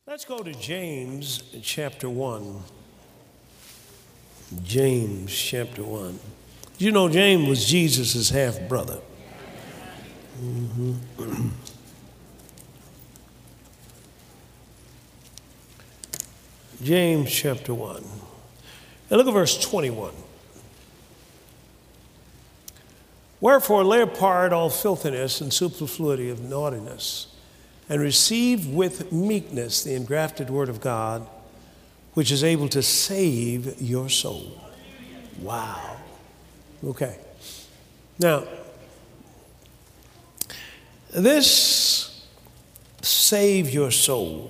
Let's go to James chapter 1. James chapter 1. You know, James was Jesus' half-brother. James chapter 1. Now look at verse 21. Wherefore lay apart all filthiness and superfluity of naughtiness, and receive with meekness the engrafted word of God, which is able to save your soul. Wow. Okay. Now, this save your soul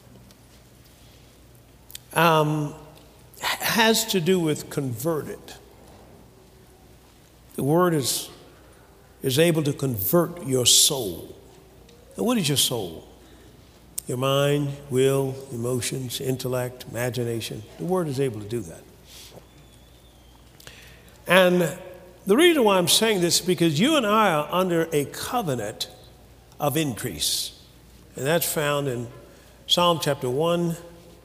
has to do with converted. The word is able to convert your soul. And what is your soul? Your mind, will, emotions, intellect, imagination. The word is able to do that. And the reason why I'm saying this is because you and I are under a covenant of increase. And that's found in Psalm chapter 1,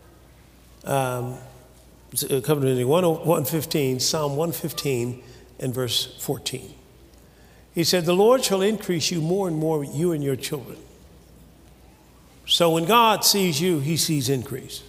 covenant 115, Psalm 115 and verse 14. He said, the Lord shall increase you more and more, you and your children. So when God sees you, he sees increase.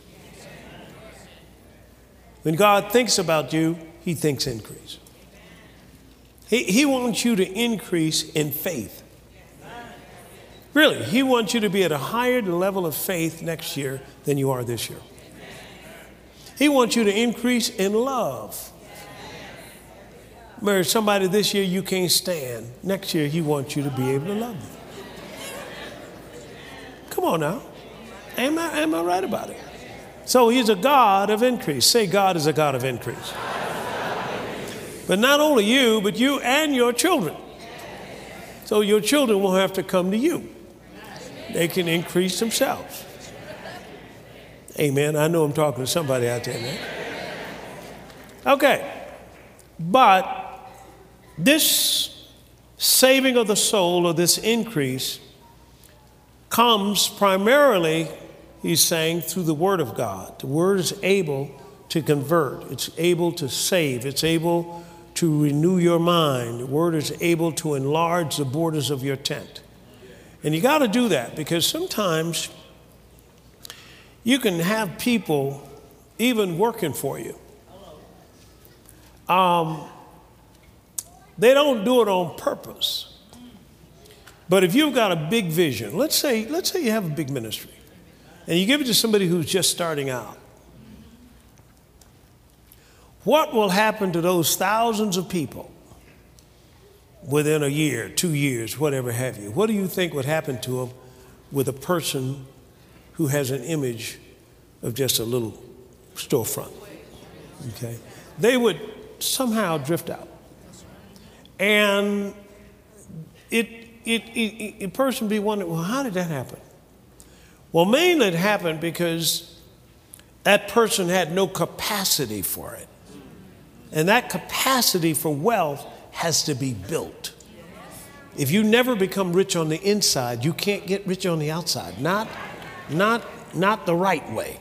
When God thinks about you, he thinks increase. He wants you to increase in faith. Really, he wants you to be at a higher level of faith next year than you are this year. He wants you to increase in love. Marry somebody this year you can't stand. Next year, he wants you to be able to love them. Come on now. Am I right about it? So he's a God of increase. Say, God is a God of increase. But not only you, but you and your children. So your children won't have to come to you. They can increase themselves. Amen. I know I'm talking to somebody out there, man. Okay. But this saving of the soul, or this increase, comes primarily, he's saying, through the Word of God. The Word is able to convert. It's able to save. It's able to renew your mind. The Word is able to enlarge the borders of your tent. And you got to do that, because sometimes you can have people even working for you. They don't do it on purpose. But if you've got a big vision, let's say you have a big ministry, and you give it to somebody who's just starting out. What will happen to those thousands of people within a year, 2 years, whatever have you? What do you think would happen to them with a person who has an image of just a little storefront? Okay, they would somehow drift out. And a person be wondering, well, how did that happen? Well, mainly it happened because that person had no capacity for it. And that capacity for wealth has to be built. If you never become rich on the inside, you can't get rich on the outside. Not the right way.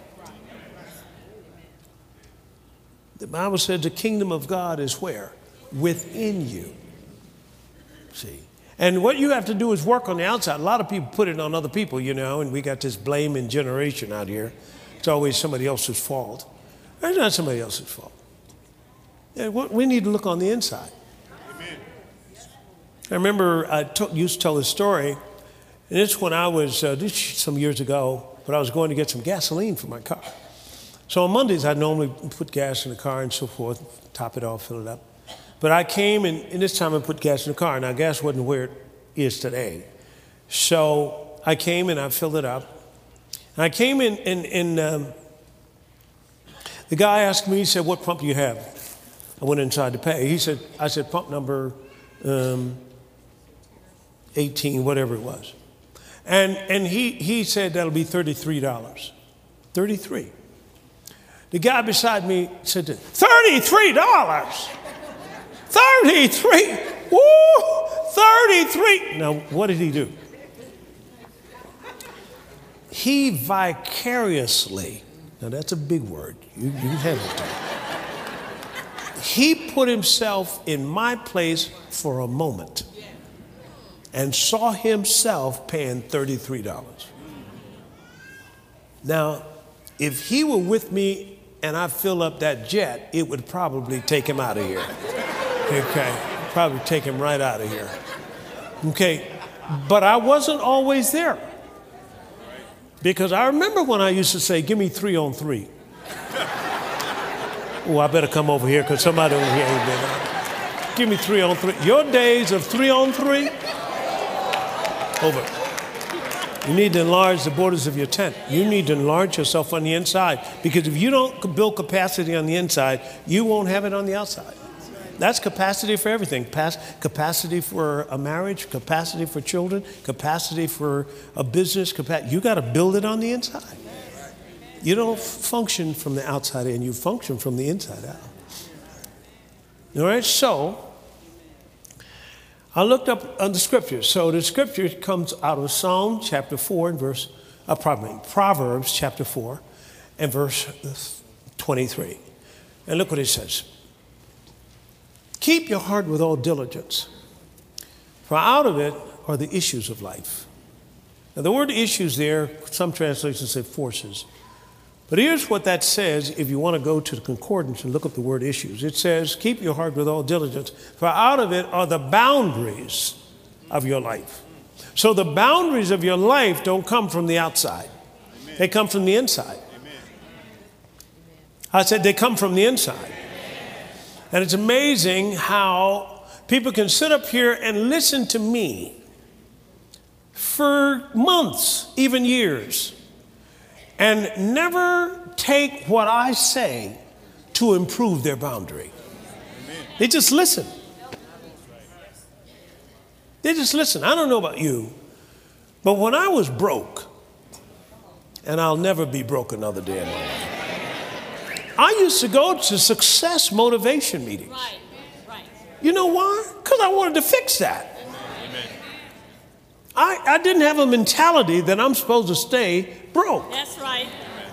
The Bible says the kingdom of God is where? Within you. See? And what you have to do is work on the outside. A lot of people put it on other people, you know, and we got this blaming generation out here. It's always somebody else's fault. It's not somebody else's fault. Yeah, we need to look on the inside. Amen. I remember I used to tell this story, and it's when I was, this some years ago, but I was going to get some gasoline for my car. So on Mondays, I'd normally put gas in the car and so forth, top it off, fill it up. But I came, and this time I put gas in the car. Now, gas wasn't where it is today. So I came and I filled it up. And I came in, and the guy asked me, he said, what pump do you have? I went inside to pay. I said, pump number 18, whatever it was. And he said, that'll be $33. 33. The guy beside me said, $33? 33? Woo! 33. Now, what did he do? he vicariously, now that's a big word, you can handle that. He put himself in my place for a moment and saw himself paying $33. Now, if he were with me and I fill up that jet, it would probably take him out of here. Okay, probably take him right out of here. Okay, but I wasn't always there. Because I remember when I used to say, give me 3 on 3. Oh, I better come over here because somebody over here ain't been out. Give me 3 on 3. Your days of 3 on 3, over. You need to enlarge the borders of your tent. You need to enlarge yourself on the inside, because if you don't build capacity on the inside, you won't have it on the outside. That's capacity for everything. Capacity for a marriage, capacity for children, capacity for a business. You got to build it on the inside. You don't function from the outside in, you function from the inside out. All right, so I looked up on the scriptures. So the scripture comes out of Psalm chapter 4 and Proverbs chapter 4 and verse 23. And look what it says. Keep your heart with all diligence, for out of it are the issues of life. Now the word issues there, some translations say forces. But here's what that says if you want to go to the concordance and look up the word issues. It says, keep your heart with all diligence, for out of it are the boundaries of your life. So the boundaries of your life don't come from the outside. Amen. They come from the inside. Amen. I said they come from the inside. Amen. And it's amazing how people can sit up here and listen to me for months, even years, and never take what I say to improve their boundary. Amen. They just listen. They just listen. I don't know about you, but when I was broke, and I'll never be broke another day in my life, I used to go to success motivation meetings. Right. Right. You know why? Because I wanted to fix that. I didn't have a mentality that I'm supposed to stay broke. That's right.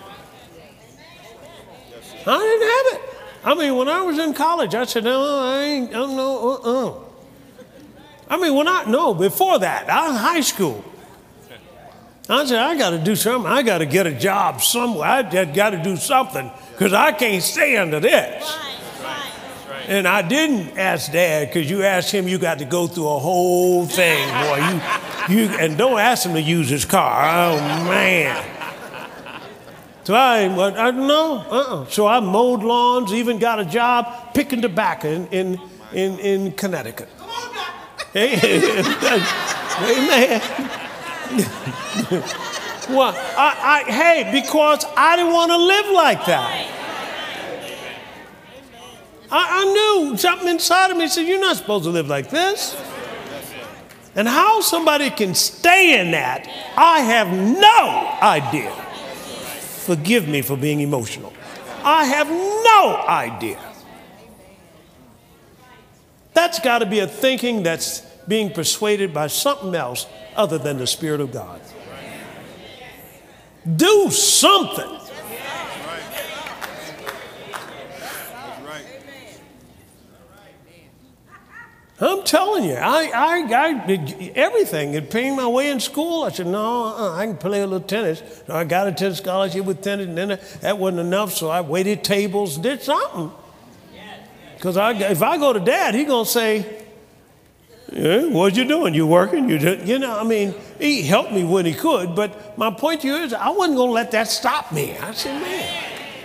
I didn't have it. I mean, when I was in college, I said, no, I don't know. I mean, before that, I was in high school. I said, I got to do something. I got to get a job somewhere. I just got to do something because I can't stay under this. Right. And I didn't ask Dad, because you asked him, you got to go through a whole thing, boy. And don't ask him to use his car. Oh, man. So So I mowed lawns, even got a job picking tobacco in Connecticut. Amen. Well, because I didn't want to live like that. I knew something inside of me said, you're not supposed to live like this. And how somebody can stay in that, I have no idea. Forgive me for being emotional. I have no idea. That's got to be a thinking that's being persuaded by something else other than the Spirit of God. Do something. I'm telling you, I everything. It paying my way in school. I said, no, I can play a little tennis. I got a tennis scholarship with tennis, and then that wasn't enough, so I waited tables, did something. Because if I go to Dad, he's going to say, yeah, what you doing? You working? He helped me when he could, but my point to you is I wasn't going to let that stop me. I said, man.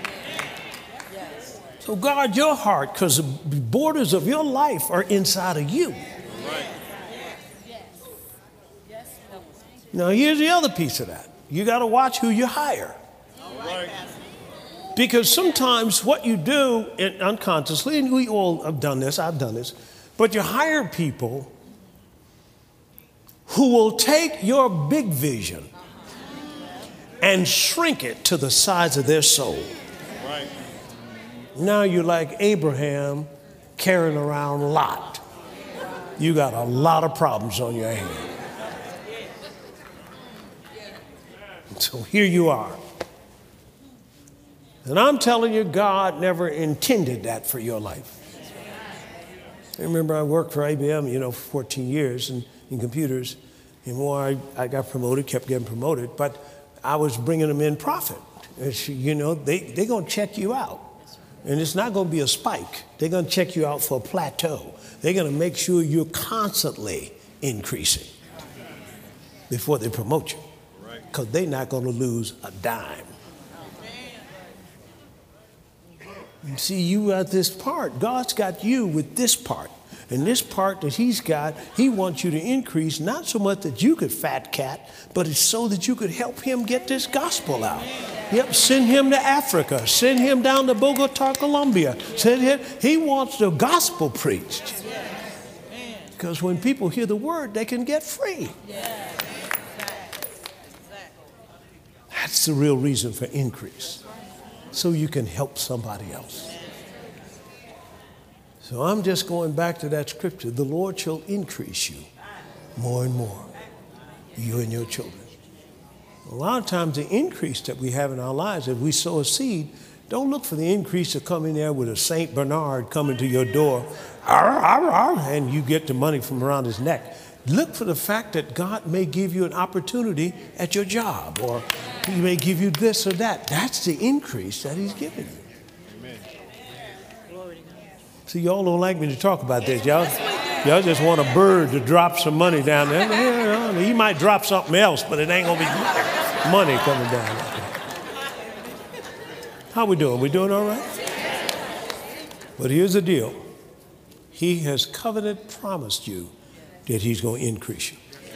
So guard your heart, because the borders of your life are inside of you. Now, here's the other piece of that. You got to watch who you hire. Because sometimes what you do unconsciously, and we all have done this, I've done this, but you hire people who will take your big vision and shrink it to the size of their soul. Now you're like Abraham carrying around Lot. You got a lot of problems on your hands. So here you are. And I'm telling you, God never intended that for your life. I remember I worked for IBM, for 14 years in computers. And more I got promoted, kept getting promoted, but I was bringing them in profit. They're going to check you out. And it's not going to be a spike. They're going to check you out for a plateau. They're going to make sure you're constantly increasing before they promote you. Because they're not going to lose a dime. You see, you got this part. God's got you with this part. And this part that he's got, he wants you to increase, not so much that you could fat cat, but it's so that you could help him get this gospel out. Yep, send him to Africa. Send him down to Bogota, Colombia. Send him. He wants the gospel preached. Because when people hear the word, they can get free. That's the real reason for increase. So you can help somebody else. So I'm just going back to that scripture. The Lord shall increase you more and more, you and your children. A lot of times the increase that we have in our lives, if we sow a seed, don't look for the increase to come in there with a St. Bernard coming to your door, and you get the money from around his neck. Look for the fact that God may give you an opportunity at your job, or he may give you this or that. That's the increase that he's giving you. See, y'all don't like me to talk about this. Y'all just want a bird to drop some money down there. He might drop something else, but it ain't going to be money coming down. How we doing? We doing all right? But here's the deal. He has covenant promised you that he's going to increase you.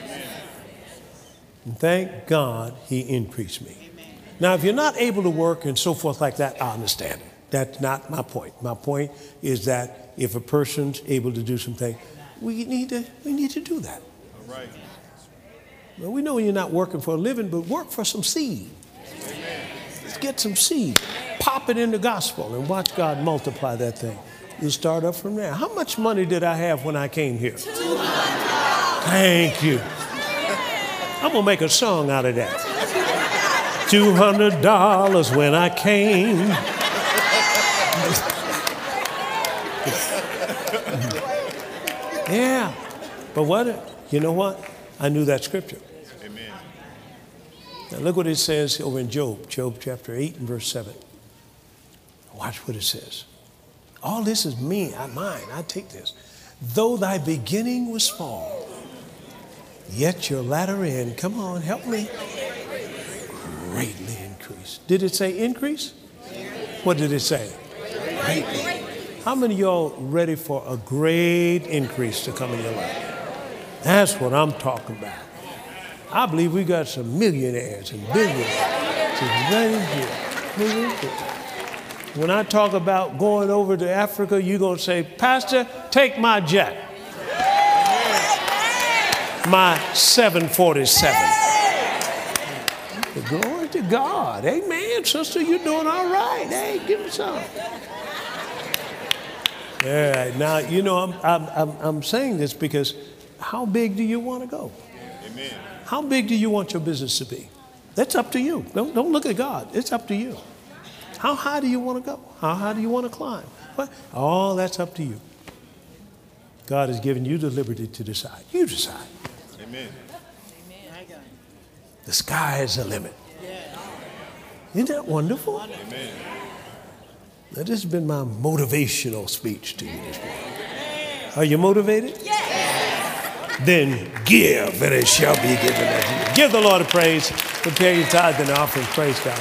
And thank God he increased me. Now, if you're not able to work and so forth like that, I understand it. That's not my point. My point is that if a person's able to do something, we need to do that. All right. Well, we know you're not working for a living, but work for some seed. Amen. Let's get some seed. Pop it in the gospel and watch God multiply that thing. You start up from there. How much money did I have when I came here? $200. Thank you. I'm going to make a song out of that. $200 when I came. Yeah, but you know what? I knew that scripture. Amen. Now look what it says over in Job chapter 8 and verse 7. Watch what it says. All this is mine. I take this. Though thy beginning was small, yet your latter end, come on, help me, greatly increased. Did it say increase? What did it say? Greatly. How many of y'all ready for a great increase to come in your life? That's what I'm talking about. I believe we got some millionaires and billionaires. When I talk about going over to Africa, you're going to say, Pastor, take my jet. My 747. Glory to God. Amen, sister, you're doing all right. Hey, give me some. All right, now, I'm saying this because how big do you want to go? Amen. How big do you want your business to be? That's up to you. Don't look at God. It's up to you. How high do you want to go? How high do you want to climb? What? All that's up to you. God has given you the liberty to decide. You decide. Amen. The sky is the limit. Isn't that wonderful? Amen. Now, this has been my motivational speech to you this morning. Are you motivated? Yes. Then give, and it shall be given unto you. Give the Lord a praise. Prepare your tithe and offering. Praise God.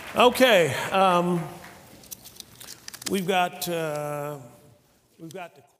Okay. We've got the